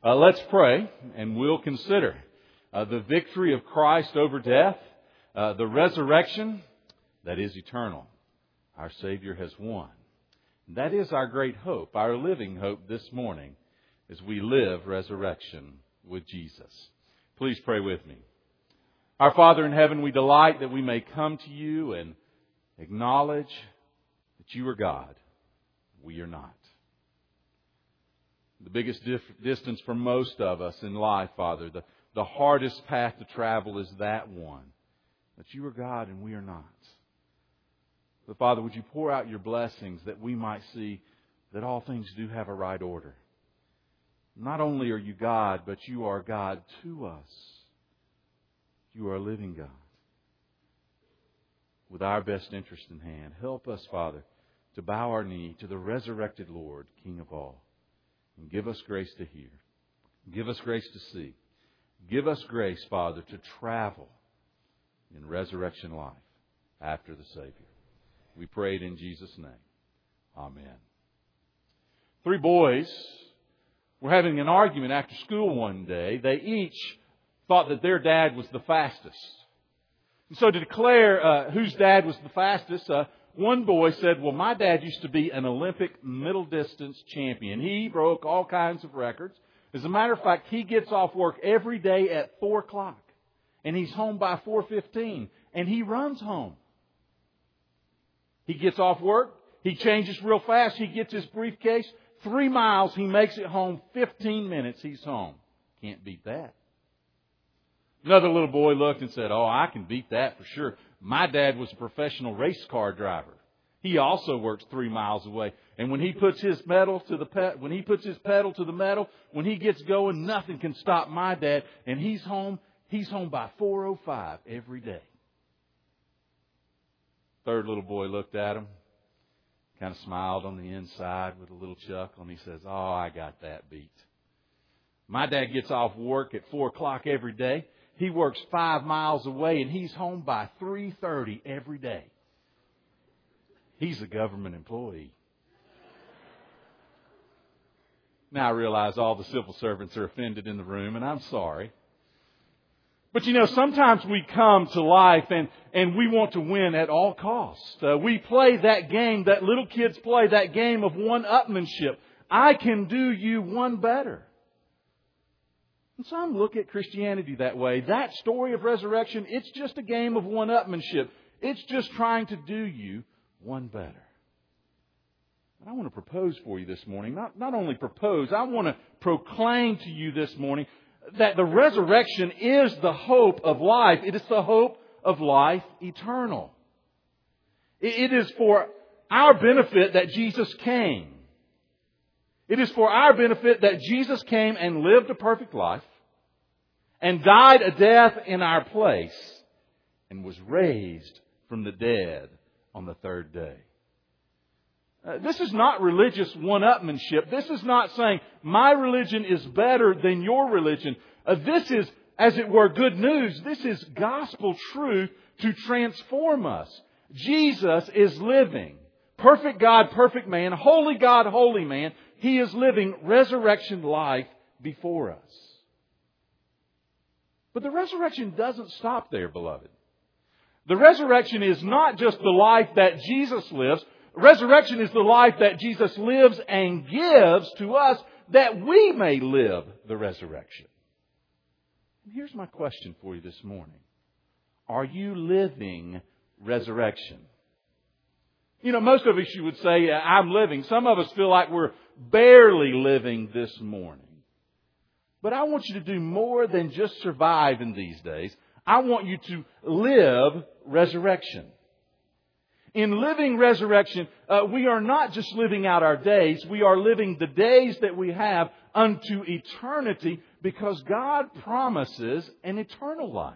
Let's pray, and we'll consider the victory of Christ over death, the resurrection that is eternal. Our Savior has won. That is our great hope, our living hope this morning, as we live resurrection with Jesus. Please pray with me. Our Father in heaven, we delight that we may come to you and acknowledge that you are God. We are not. The biggest distance for most of us in life, Father, the hardest path to travel is that one. That you are God and we are not. But Father, would you pour out your blessings that we might see that all things do have a right order. Not only are you God, but you are God to us. You are a living God. With our best interest in hand, help us, Father, to bow our knee to the resurrected Lord, King of all. And give us grace to hear. Give us grace to see. Give us grace, Father, to travel in resurrection life after the Savior. We pray it in Jesus' name. Amen. 3 boys were having an argument after school one day. They each thought that their dad was the fastest. And so to declare whose dad was the fastest, one boy said, well, my dad used to be an Olympic middle distance champion. He broke all kinds of records. As a matter of fact, he gets off work every day at 4 o'clock. And he's home by 4:15. And he runs home. He gets off work. He changes real fast. He gets his briefcase. 3 miles. He makes it home. 15 minutes. He's home. Can't beat that. Another little boy looked and said, oh, I can beat that for sure. My dad was a professional race car driver. He also works 3 miles away. And when he puts his pedal to the metal, when he gets going, nothing can stop my dad. And he's home by 4:05 every day. Third little boy looked at him, kind of smiled on the inside with a little chuckle, and he says, oh, I got that beat. My dad gets off work at 4 o'clock every day. He works 5 miles away, and he's home by 3:30 every day. He's a government employee. Now I realize all the civil servants are offended in the room, and I'm sorry. But you know, sometimes we come to life and we want to win at all costs. We play that game that little kids play, that game of one-upmanship. I can do you one better. And some look at Christianity that way. That story of resurrection, it's just a game of one-upmanship. It's just trying to do you one better. And I want to propose for you this morning. Not only propose, I want to proclaim to you this morning that the resurrection is the hope of life. It is the hope of life eternal. It is for our benefit that Jesus came. It is for our benefit that Jesus came and lived a perfect life and died a death in our place and was raised from the dead on the 3rd day. This is not religious one-upmanship. This is not saying my religion is better than your religion. This is, as it were, good news. This is gospel truth to transform us. Jesus is living. Perfect God, perfect man. Holy God, holy man. He is living resurrection life before us. But the resurrection doesn't stop there, beloved. The resurrection is not just the life that Jesus lives. Resurrection is the life that Jesus lives and gives to us that we may live the resurrection. And here's my question for you this morning. Are you living resurrection? You know, most of us, you would say, I'm living. Some of us feel like we're barely living this morning. But I want you to do more than just survive in these days. I want you to live resurrection. In living resurrection, we are not just living out our days. We are living the days that we have unto eternity because God promises an eternal life.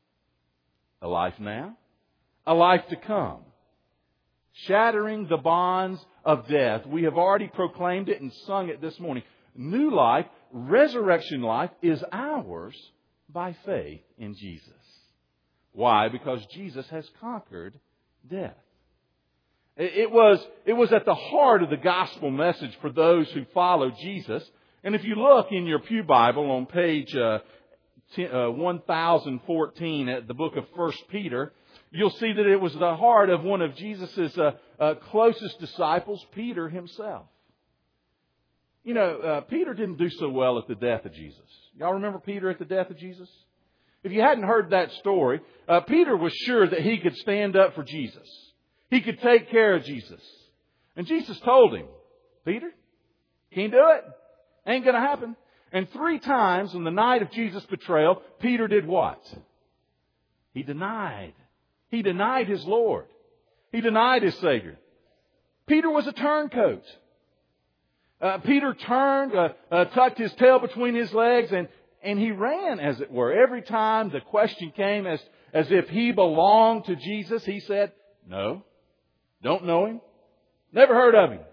A life now, a life to come. Shattering the bonds of death. We have already proclaimed it and sung it this morning. New life, resurrection life, is ours by faith in Jesus. Why? Because Jesus has conquered death. It was at the heart of the gospel message for those who follow Jesus. And if you look in your Pew Bible on page 1014 at the book of 1 Peter, you'll see that it was the heart of one of Jesus' closest disciples, Peter himself. You know, Peter didn't do so well at the death of Jesus. Y'all remember Peter at the death of Jesus? If you hadn't heard that story, Peter was sure that he could stand up for Jesus. He could take care of Jesus. And Jesus told him, Peter, can't do it. Ain't going to happen. And 3 times on the night of Jesus' betrayal, Peter did what? He denied. He denied his Lord. He denied his Savior. Peter was a turncoat. Peter turned, tucked his tail between his legs, and he ran, as it were. Every time the question came as if he belonged to Jesus, he said, no, don't know Him, never heard of Him.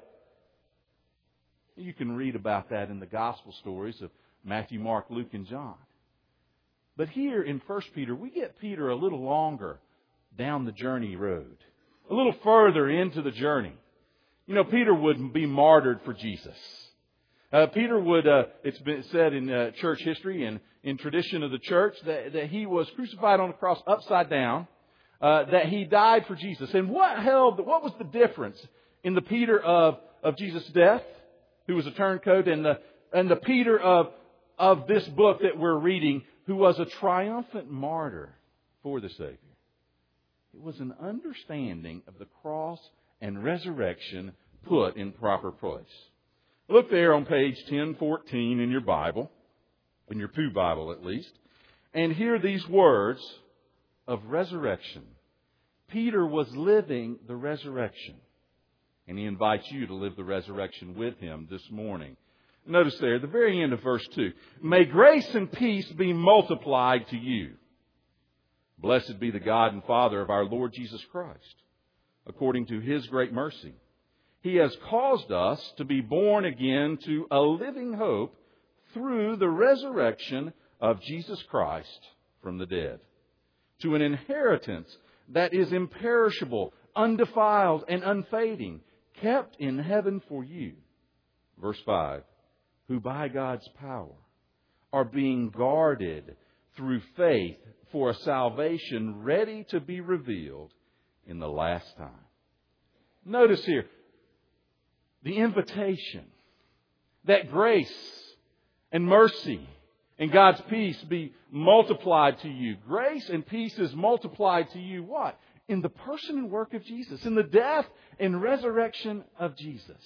You can read about that in the gospel stories of Matthew, Mark, Luke, and John. But here in 1 Peter, we get Peter a little longer down the journey road. A little further into the journey. You know, Peter would be martyred for Jesus. Peter would, it's been said in church history and in tradition of the church that he was crucified on a cross upside down, that he died for Jesus. And what was the difference in the Peter of Jesus' death, who was a turncoat, and the Peter of this book that we're reading, who was a triumphant martyr for the Savior? It was an understanding of the cross and resurrection put in proper place. Look there on page 1014 in your Bible, in your Pew Bible at least, and hear these words of resurrection. Peter was living the resurrection, and he invites you to live the resurrection with him this morning. Notice there, at the very end of verse 2, may grace and peace be multiplied to you. Blessed be the God and Father of our Lord Jesus Christ. According to His great mercy, He has caused us to be born again to a living hope through the resurrection of Jesus Christ from the dead, to an inheritance that is imperishable, undefiled, and unfading, kept in heaven for you. Verse 5, who by God's power are being guarded through faith for a salvation ready to be revealed in the last time. Notice here, the invitation that grace and mercy and God's peace be multiplied to you. Grace and peace is multiplied to you what? In the person and work of Jesus, in the death and resurrection of Jesus.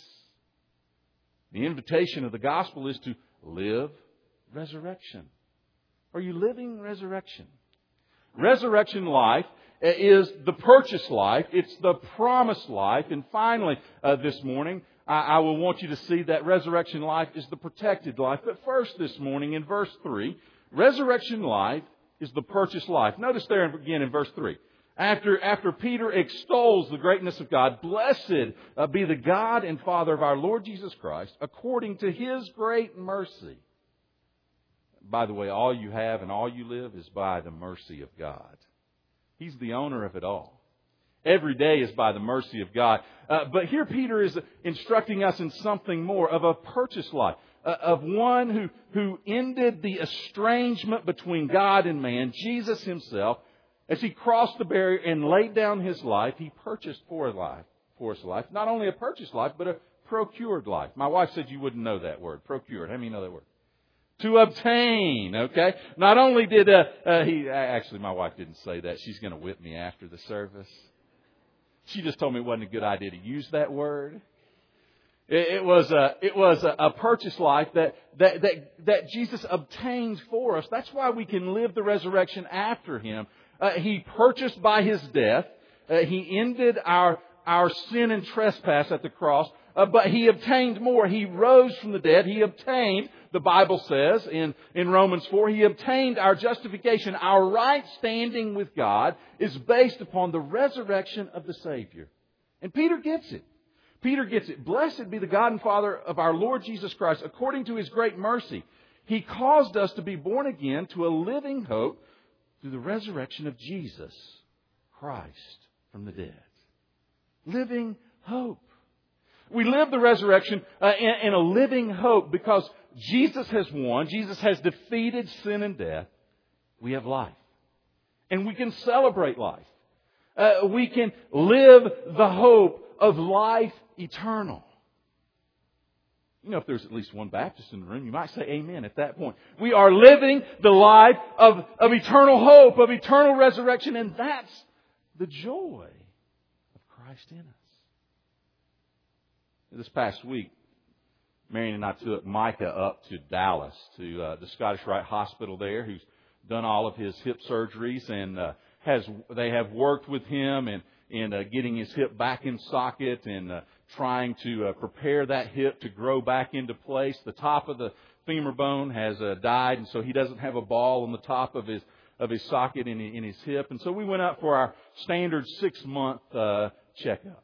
The invitation of the gospel is to live resurrection. Are you living resurrection? Resurrection life is the purchased life. It's the promised life. And finally, this morning, I will want you to see that resurrection life is the protected life. But first this morning, in verse 3, resurrection life is the purchased life. Notice there again in verse 3. After Peter extols the greatness of God, blessed be the God and Father of our Lord Jesus Christ, according to His great mercy. By the way, all you have and all you live is by the mercy of God. He's the owner of it all. Every day is by the mercy of God. But here Peter is instructing us in something more of a purchased life, of one who ended the estrangement between God and man, Jesus Himself. As He crossed the barrier and laid down His life, He purchased for us life. Not only a purchased life, but a procured life. My wife said you wouldn't know that word, procured. How many know that word? To obtain, okay? Not only did actually my wife didn't say that. She's going to whip me after the service. She just told me it wasn't a good idea to use that word. It was a purchased life that Jesus obtained for us. That's why we can live the resurrection after Him. He purchased by His death. He ended our sin and trespass at the cross. But He obtained more. He rose from the dead. He obtained, the Bible says in Romans 4, He obtained our justification. Our right standing with God is based upon the resurrection of the Savior. And Peter gets it. Peter gets it. Blessed be the God and Father of our Lord Jesus Christ. According to His great mercy, He caused us to be born again to a living hope through the resurrection of Jesus Christ from the dead. Living hope. We live the resurrection in a living hope because Jesus has won. Jesus has defeated sin and death. We have life. And we can celebrate life. We can live the hope of life eternal. You know, if there's at least one Baptist in the room, you might say amen at that point. We are living the life of eternal hope, of eternal resurrection, and that's the joy of Christ in us. This past week, Marion and I took Micah up to Dallas, to the Scottish Rite Hospital there, who's done all of his hip surgeries, and they have worked with him in getting his hip back in socket and trying to prepare that hip to grow back into place. The top of the femur bone has died, and so he doesn't have a ball on the top of his socket in his hip. And so we went up for our standard 6-month checkup.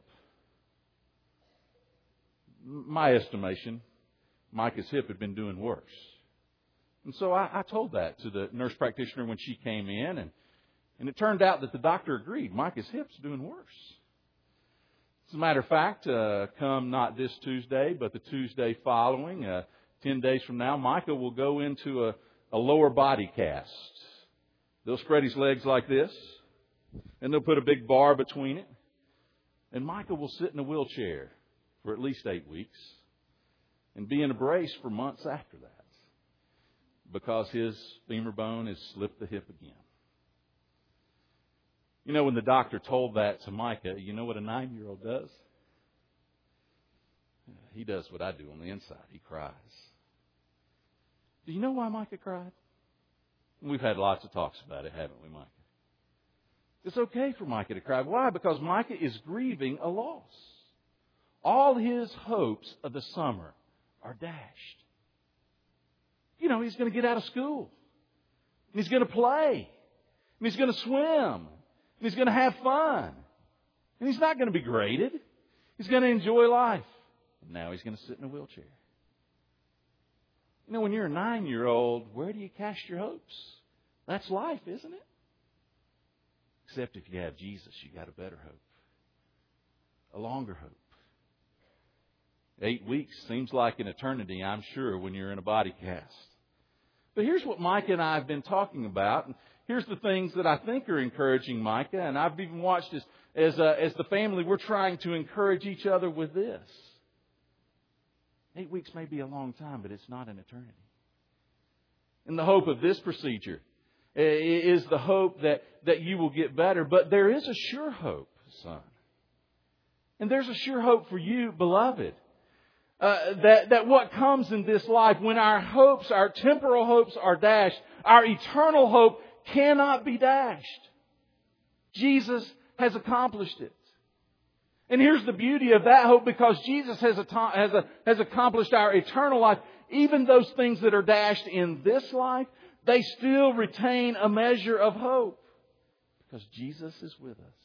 My estimation, Micah's hip had been doing worse. And so I told that to the nurse practitioner when she came in, and it turned out that the doctor agreed. Micah's hip's doing worse. As a matter of fact, come not this Tuesday, but the Tuesday following, 10 days from now, Micah will go into a lower body cast. They'll spread his legs like this, and they'll put a big bar between it. And Micah will sit in a wheelchair for at least 8 weeks and be in a brace for months after that because his femur bone has slipped the hip again. You know, when the doctor told that to Micah, you know what a 9-year-old does? He does what I do on the inside. He cries. Do you know why Micah cried? We've had lots of talks about it, haven't we, Micah? It's okay for Micah to cry. Why? Because Micah is grieving a loss. All his hopes of the summer are dashed. You know, he's going to get out of school. And he's going to play. And he's going to swim. And he's going to have fun. And he's not going to be graded. He's going to enjoy life. And now he's going to sit in a wheelchair. You know, when you're a 9-year-old, where do you cast your hopes? That's life, isn't it? Except if you have Jesus, you got a better hope. A longer hope. 8 weeks seems like an eternity, I'm sure, when you're in a body cast. But here's what Micah and I have been talking about. And here's the things that I think are encouraging Micah. And I've even watched as the family, we're trying to encourage each other with this. 8 weeks may be a long time, but it's not an eternity. And the hope of this procedure is the hope that you will get better. But there is a sure hope, son. And there's a sure hope for you, beloved. That what comes in this life, when our hopes, our temporal hopes are dashed, our eternal hope cannot be dashed. Jesus has accomplished it. And here's the beauty of that hope, because Jesus has accomplished our eternal life. Even those things that are dashed in this life, they still retain a measure of hope. Because Jesus is with us.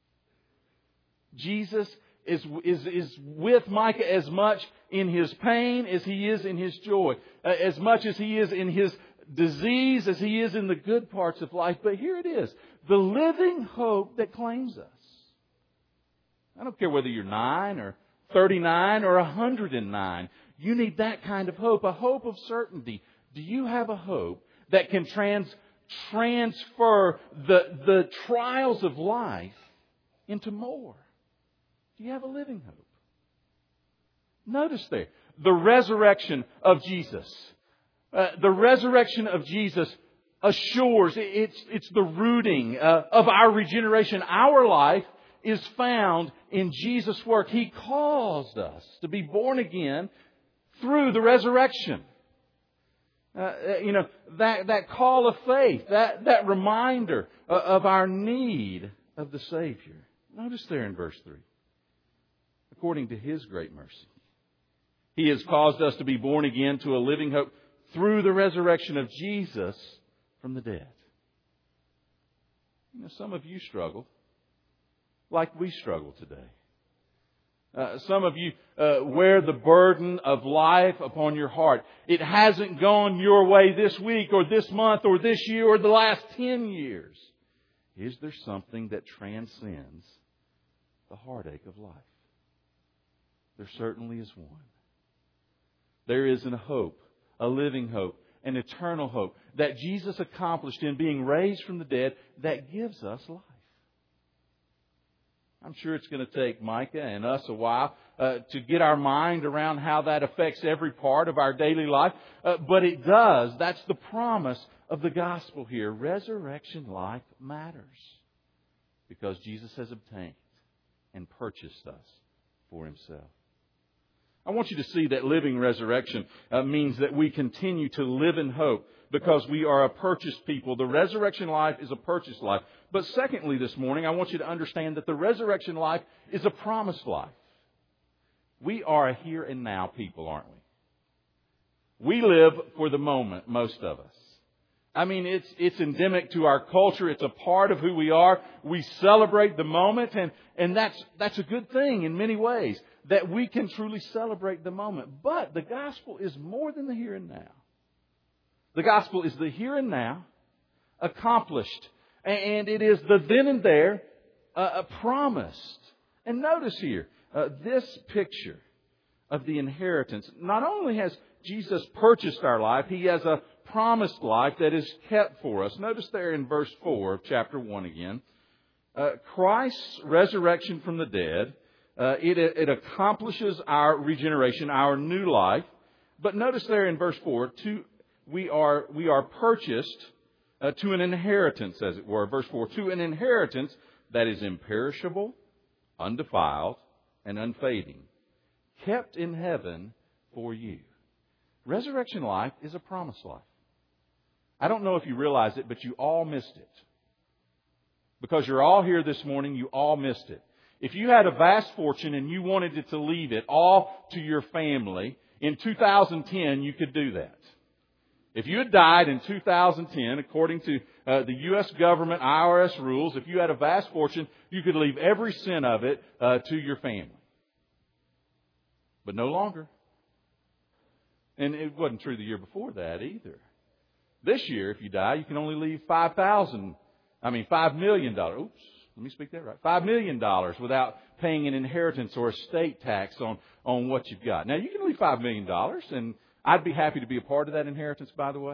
Jesus is with Micah as much in his pain as he is in his joy. As much as he is in his disease as he is in the good parts of life. But here it is. The living hope that claims us. I don't care whether you're 9 or 39 or 109. You need that kind of hope. A hope of certainty. Do you have a hope that can transfer the trials of life into more? Do you have a living hope? Notice there, the resurrection of Jesus. The resurrection of Jesus assures, it's the rooting of our regeneration. Our life is found in Jesus' work. He caused us to be born again through the resurrection. That call of faith, that reminder of our need of the Savior. Notice there in verse 3. According to His great mercy, He has caused us to be born again to a living hope through the resurrection of Jesus from the dead. You know, some of you struggle like we struggle today. Some of you wear the burden of life upon your heart. It hasn't gone your way this week or this month or this year or the last 10 years. Is there something that transcends the heartache of life? There certainly is one. There is a hope a living hope, an eternal hope that Jesus accomplished in being raised from the dead that gives us life. I'm sure it's going to take Micah and us a while to get our mind around how that affects every part of our daily life. But it does. That's the promise of the gospel here. Resurrection life matters because Jesus has obtained and purchased us for Himself. I want you to see that living resurrection means that we continue to live in hope because we are a purchased people. The resurrection life is a purchased life. But secondly, this morning, I want you to understand that the resurrection life is a promised life. We are a here and now people, aren't we? We live for the moment, most of us. I mean, it's endemic to our culture. It's a part of who we are. We celebrate the moment, and that's a good thing in many ways, that we can truly celebrate the moment. But the gospel is more than the here and now. The gospel is the here and now, accomplished, and it is the then and there, promised. And notice here, this picture of the inheritance. Not only has Jesus purchased our life, He has a promised life that is kept for us. Notice there in verse 4 of chapter 1 again. Christ's resurrection from the dead, it accomplishes our regeneration, our new life. But notice there in verse 4, we are purchased to an inheritance, as it were. Verse 4, to an inheritance that is imperishable, undefiled, and unfading, kept in heaven for you. Resurrection life is a promised life. I don't know if you realize it, but you all missed it. Because you're all here this morning, you all missed it. If you had a vast fortune and you wanted it to leave it all to your family, in 2010 you could do that. If you had died in 2010, according to the U.S. government IRS rules, if you had a vast fortune, you could leave every cent of it to your family. But no longer. And it wasn't true the year before that either. This year, if you die, you can only leave $5 million. Oops, let me speak that right. $5 million without paying an inheritance or estate tax on what you've got. Now, you can leave $5 million, and I'd be happy to be a part of that inheritance, by the way.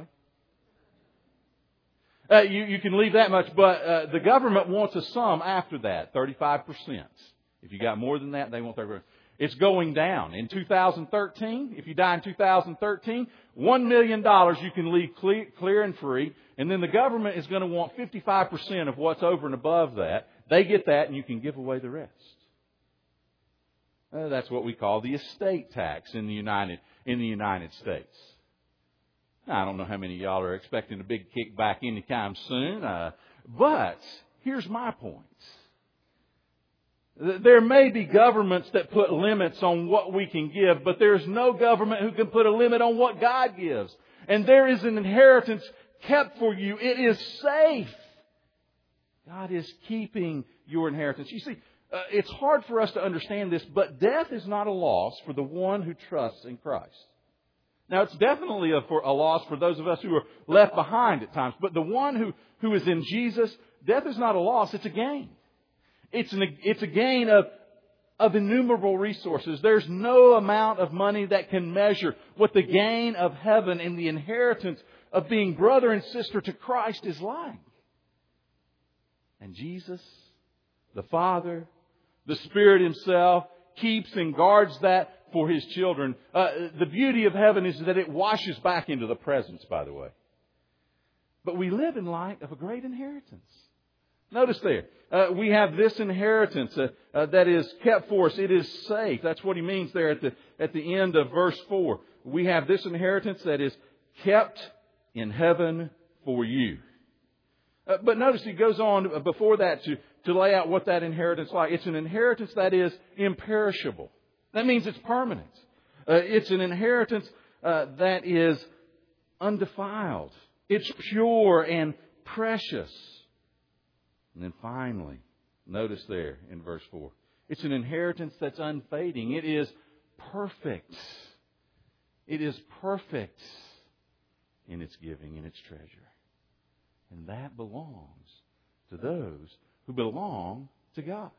You can leave that much, but the government wants a sum after that, 35%. If you got more than that, they want 30%. It's going down. In 2013, if you die in 2013, $1 million you can leave clear and free. And then the government is going to want 55% of what's over and above that. They get that and you can give away the rest. That's what we call the estate tax in the United States. Now, I don't know how many of y'all are expecting a big kickback anytime soon. But here's my point. There may be governments that put limits on what we can give, but there's no government who can put a limit on what God gives. And there is an inheritance kept for you. It is safe. God is keeping your inheritance. You see, it's hard for us to understand this, but death is not a loss for the one who trusts in Christ. Now, it's definitely a loss for those of us who are left behind at times. But the one who is in Jesus, death is not a loss, it's a gain. It's a gain of innumerable resources. There's no amount of money that can measure what the gain of heaven and the inheritance of being brother and sister to Christ is like. And Jesus, the Father, the Spirit Himself, keeps and guards that for His children. The beauty of heaven is that it washes back into the presence, by the way. But we live in light of a great inheritance. Notice there, we have this inheritance that is kept for us. It is safe. That's what he means there at the end of verse 4. We have this inheritance that is kept in heaven for you. But notice he goes on before that to lay out what that inheritance is like. It's an inheritance that is imperishable. That means it's permanent. It's an inheritance that is undefiled. It's pure and precious. And then finally, notice there in verse 4, it's an inheritance that's unfading. It is perfect. It is perfect in its giving and its treasure. And that belongs to those who belong to God.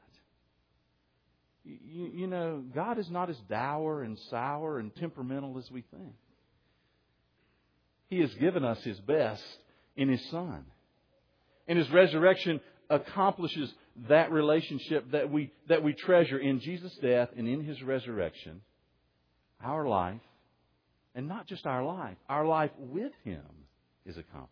You know, God is not as dour and sour and temperamental as we think. He has given us His best in His Son. And His resurrection accomplishes that relationship that we treasure in Jesus' death and in His resurrection. Our life, and not just our life with Him is accomplished.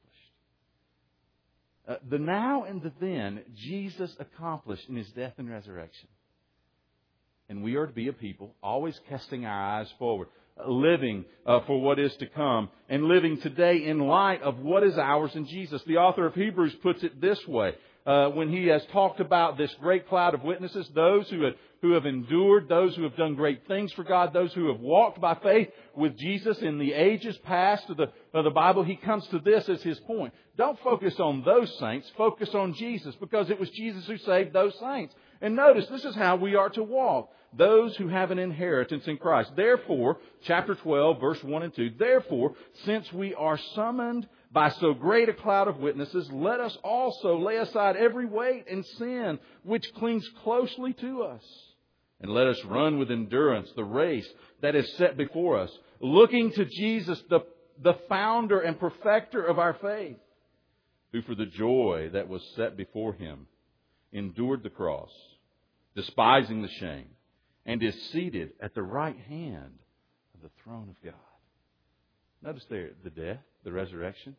The now and the then, Jesus accomplished in His death and resurrection. And we are to be a people always casting our eyes forward, living for what is to come, and living today in light of what is ours in Jesus. The author of Hebrews puts it this way, when he has talked about this great cloud of witnesses, those who have endured, those who have done great things for God, those who have walked by faith with Jesus in the ages past of the Bible. He comes to this as his point. Don't focus on those saints. Focus on Jesus, because it was Jesus who saved those saints. And notice, this is how we are to walk. Those who have an inheritance in Christ. Therefore, chapter 12, verse 1 and 2, therefore, since we are summoned by so great a cloud of witnesses, let us also lay aside every weight and sin which clings closely to us. And let us run with endurance the race that is set before us, looking to Jesus, the founder and perfecter of our faith, who for the joy that was set before Him endured the cross, despising the shame, and is seated at the right hand of the throne of God. Notice there the death, the resurrection,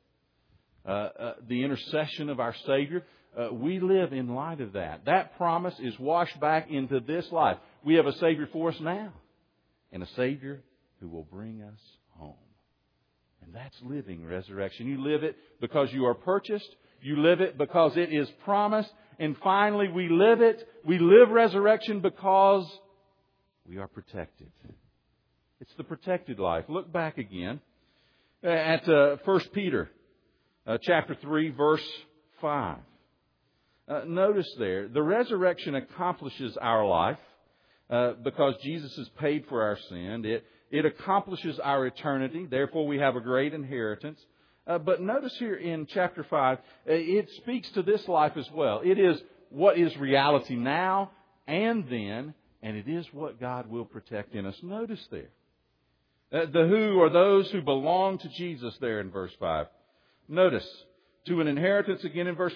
the intercession of our Savior. We live in light of that. That promise is washed back into this life. We have a Savior for us now, and a Savior who will bring us home. And that's living resurrection. You live it because you are purchased. You live it because it is promised. And finally, we live it. We live resurrection because we are protected. It's the protected life. Look back again at 1 Peter chapter 3, verse 5. Notice there, the resurrection accomplishes our life because Jesus has paid for our sin. It accomplishes our eternity. Therefore, we have a great inheritance. But notice here in chapter 5, it speaks to this life as well. It is what is reality now and then, and it is what God will protect in us. Notice there. The who are those who belong to Jesus there in verse 5. Notice, to an inheritance again in verse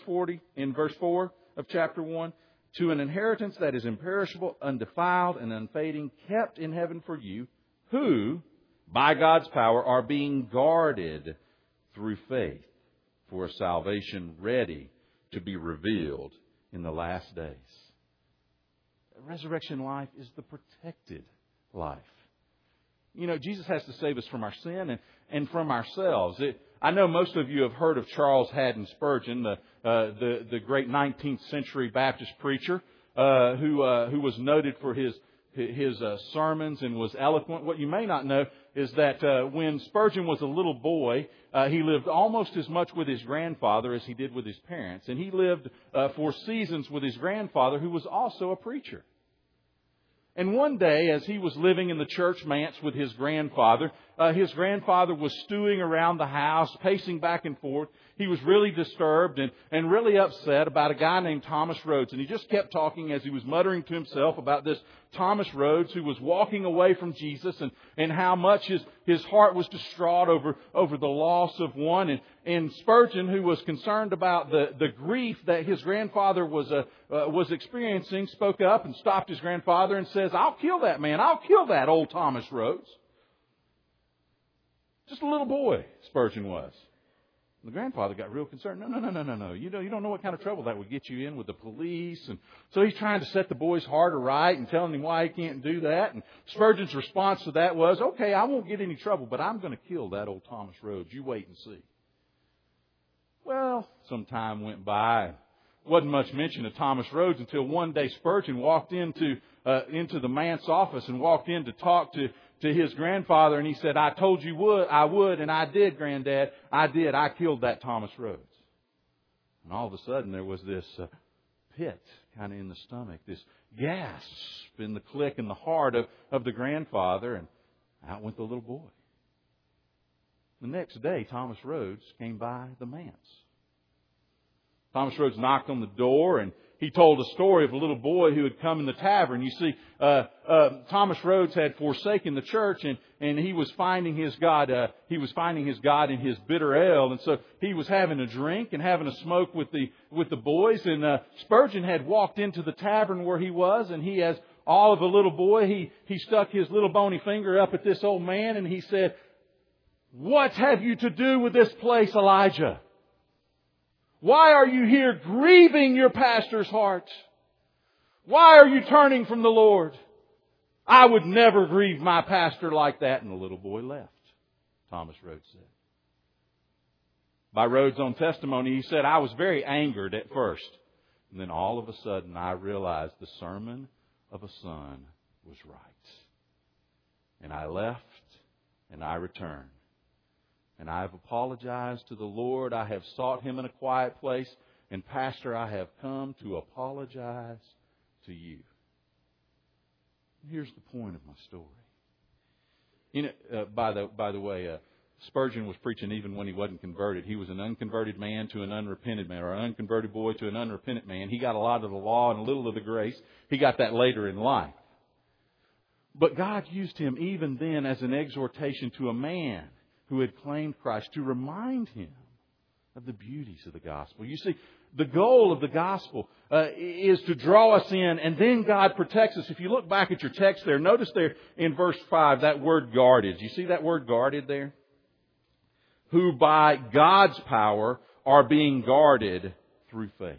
4 of chapter 1, to an inheritance that is imperishable, undefiled, and unfading, kept in heaven for you, who, by God's power, are being guarded through faith for a salvation ready to be revealed in the last days. Resurrection life is the protected life. You know, Jesus has to save us from our sin and from ourselves. I know most of you have heard of Charles Haddon Spurgeon, the great 19th century Baptist preacher who was noted for his sermons and was eloquent. What you may not know is that when Spurgeon was a little boy, he lived almost as much with his grandfather as he did with his parents. And he lived for seasons with his grandfather, who was also a preacher. And one day, as he was living in the church manse with his grandfather was stewing around the house, pacing back and forth. He was really disturbed and really upset about a guy named Thomas Rhodes. And he just kept talking as he was muttering to himself about this Thomas Rhodes who was walking away from Jesus and how much his heart was distraught over the loss of one. And Spurgeon, who was concerned about the grief that his grandfather was experiencing, spoke up and stopped his grandfather and says, "I'll kill that man. I'll kill that old Thomas Rhodes." Just a little boy, Spurgeon was. The grandfather got real concerned. No. You don't know what kind of trouble that would get you in with the police. And so he's trying to set the boy's heart aright and telling him why he can't do that. And Spurgeon's response to that was, "Okay, I won't get any trouble, but I'm going to kill that old Thomas Rhodes. You wait and see." Well, some time went by. Wasn't much mention of Thomas Rhodes until one day Spurgeon walked into the manse office and walked in to talk to his grandfather, and he said, "I told you I would, and I did, Granddad. I did. I killed that Thomas Rhodes." And all of a sudden there was this pit kind of in the stomach, this gasp in the click in the heart of the grandfather, and out went the little boy. The next day, Thomas Rhodes came by the manse. Thomas Rhodes knocked on the door, and he told a story of a little boy who had come in the tavern. You see, Thomas Rhodes had forsaken the church, and he was finding his God. He was finding his God in his bitter ale, and so he was having a drink and having a smoke with the boys. And Spurgeon had walked into the tavern where he was, and he, as all of a little boy, he stuck his little bony finger up at this old man, and he said, "What have you to do with this place, Elijah? Why are you here grieving your pastor's heart? Why are you turning from the Lord? I would never grieve my pastor like that." And the little boy left, Thomas Rhodes said. By Rhodes' own testimony, he said, "I was very angered at first. And then all of a sudden I realized the sermon of a son was right. And I left and I returned. And I have apologized to the Lord. I have sought Him in a quiet place. And Pastor, I have come to apologize to you." Here's the point of my story. You know, by the way, Spurgeon was preaching even when he wasn't converted. He was an unconverted man to an unrepented man, or an unconverted boy to an unrepentant man. He got a lot of the law and a little of the grace. He got that later in life. But God used him even then as an exhortation to a man who had claimed Christ, to remind him of the beauties of the gospel. You see, the goal of the gospel is to draw us in, and then God protects us. If you look back at your text there, notice there in verse 5 that word guarded. You see that word guarded there? Who by God's power are being guarded through faith.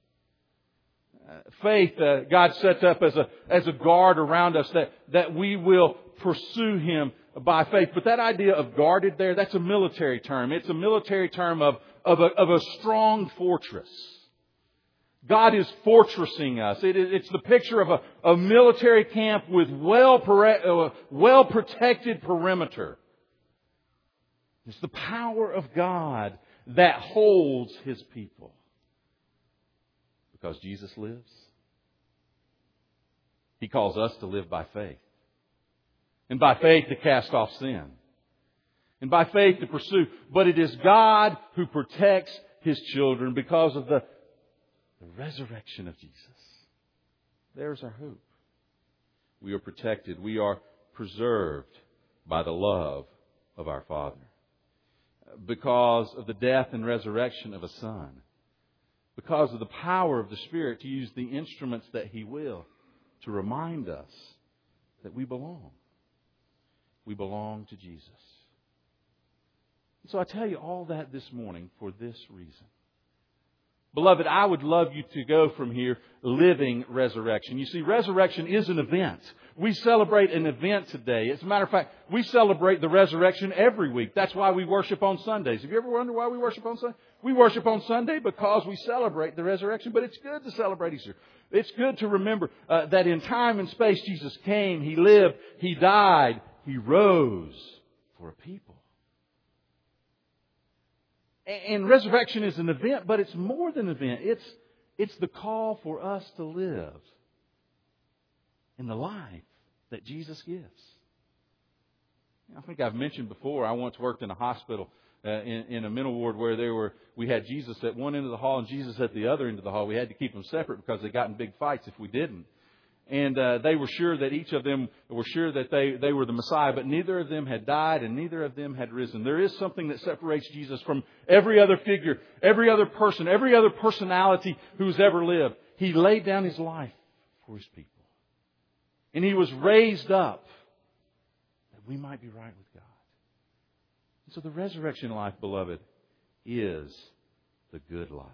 Faith, God sets up as a guard around us that we will pursue Him by faith. But that idea of guarded there, that's a military term. It's a military term of a strong fortress. God is fortressing us. It's the picture of a military camp with well-protected perimeter. It's the power of God that holds His people. Because Jesus lives, He calls us to live by faith. And by faith to cast off sin. And by faith to pursue. But it is God who protects His children because of the resurrection of Jesus. There's our hope. We are protected. We are preserved by the love of our Father. Because of the death and resurrection of a Son. Because of the power of the Spirit to use the instruments that He will to remind us that we belong. We belong to Jesus. So I tell you all that this morning for this reason. Beloved, I would love you to go from here living resurrection. You see, resurrection is an event. We celebrate an event today. As a matter of fact, we celebrate the resurrection every week. That's why we worship on Sundays. Have you ever wondered why we worship on Sunday? We worship on Sunday because we celebrate the resurrection. But it's good to celebrate Easter. It's good to remember that in time and space Jesus came, He lived, He died, He rose for a people. And resurrection is an event, but it's more than an event. It's the call for us to live in the life that Jesus gives. I think I've mentioned before, I once worked in a hospital in a mental ward where we had Jesus at one end of the hall and Jesus at the other end of the hall. We had to keep them separate because they got in big fights if we didn't. And they were sure that each of them were sure that they were the Messiah, but neither of them had died and neither of them had risen. There is something that separates Jesus from every other figure, every other person, every other personality who's ever lived. He laid down His life for His people. And He was raised up that we might be right with God. And so the resurrection life, beloved, is the good life.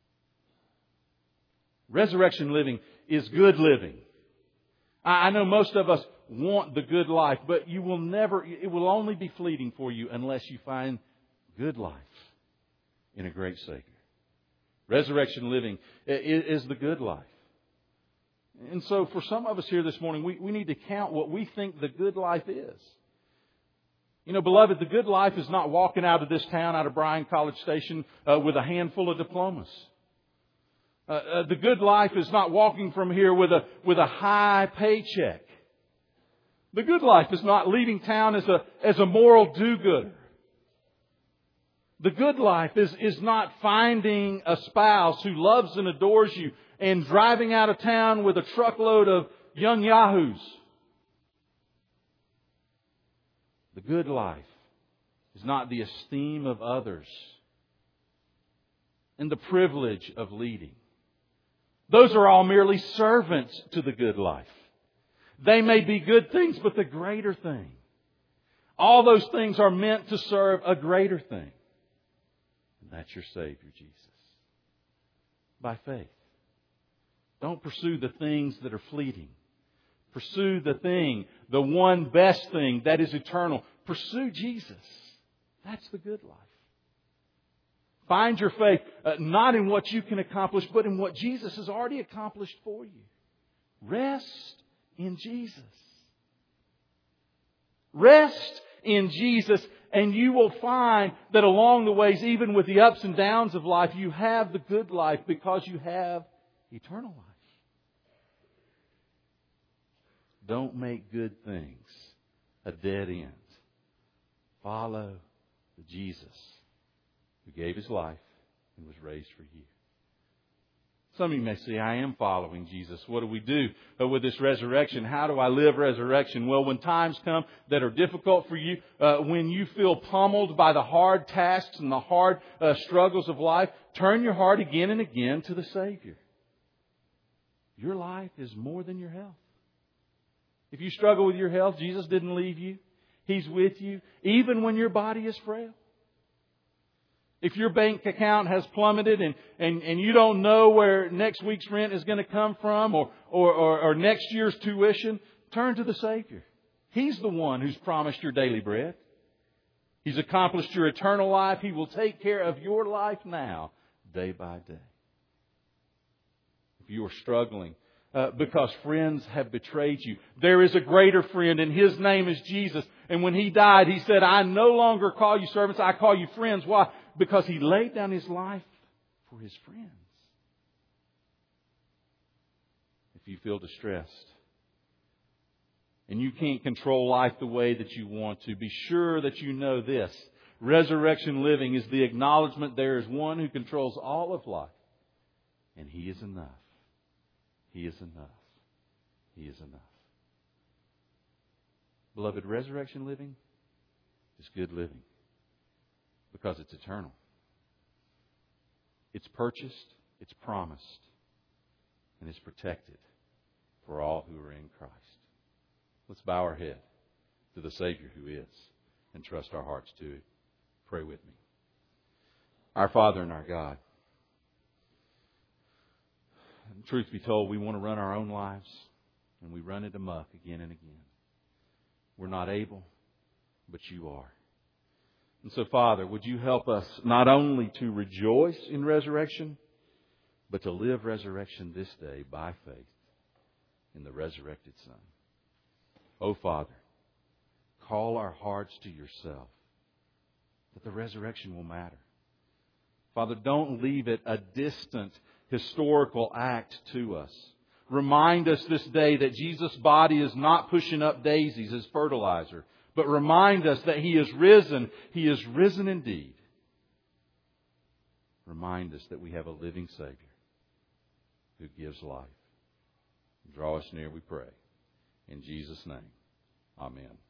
Resurrection living is good living. I know most of us want the good life, but it will only be fleeting for you unless you find good life in a great Savior. Resurrection living is the good life. And so for some of us here this morning, we need to count what we think the good life is. You know, beloved, the good life is not walking out of this town, out of Bryan College Station, with a handful of diplomas. The good life is not walking from here with a high paycheck. The good life is not leaving town as a moral do-gooder. The good life is not finding a spouse who loves and adores you and driving out of town with a truckload of young yahoos. The good life is not the esteem of others and the privilege of leading. Those are all merely servants to the good life. They may be good things, but the greater thing. All those things are meant to serve a greater thing. And that's your Savior, Jesus. By faith. Don't pursue the things that are fleeting. Pursue the thing, the one best thing that is eternal. Pursue Jesus. That's the good life. Find your faith not in what you can accomplish, but in what Jesus has already accomplished for you. Rest in Jesus. Rest in Jesus, and you will find that along the ways, even with the ups and downs of life, you have the good life because you have eternal life. Don't make good things a dead end. Follow the Jesus who gave His life and was raised for you. Some of you may say, I am following Jesus. What do we do with this resurrection? How do I live resurrection? Well, when times come that are difficult for you, when you feel pummeled by the hard tasks and the hard struggles of life, turn your heart again and again to the Savior. Your life is more than your health. If you struggle with your health, Jesus didn't leave you. He's with you, even when your body is frail. If your bank account has plummeted and you don't know where next week's rent is going to come from or next year's tuition, turn to the Savior. He's the one who's promised your daily bread. He's accomplished your eternal life. He will take care of your life now, day by day. If you are struggling because friends have betrayed you, there is a greater friend, and His name is Jesus. And when He died, He said, I no longer call you servants, I call you friends. Why? Because He laid down His life for His friends. If you feel distressed and you can't control life the way that you want to, be sure that you know this. Resurrection living is the acknowledgement there is one who controls all of life. And He is enough. He is enough. He is enough. Beloved, resurrection living is good living because it's eternal. It's purchased, it's promised, and it's protected for all who are in Christ. Let's bow our head to the Savior who is and trust our hearts to it. Pray with me. Our Father and our God, truth be told, we want to run our own lives, and we run it amok again and again. We're not able, but You are. And so, Father, would You help us not only to rejoice in resurrection, but to live resurrection this day by faith in the resurrected Son. Oh, Father, call our hearts to Yourself, that the resurrection will matter. Father, don't leave it a distant historical act to us. Remind us this day that Jesus' body is not pushing up daisies as fertilizer, but remind us that He is risen. He is risen indeed. Remind us that we have a living Savior who gives life. Draw us near, we pray. In Jesus' name, amen.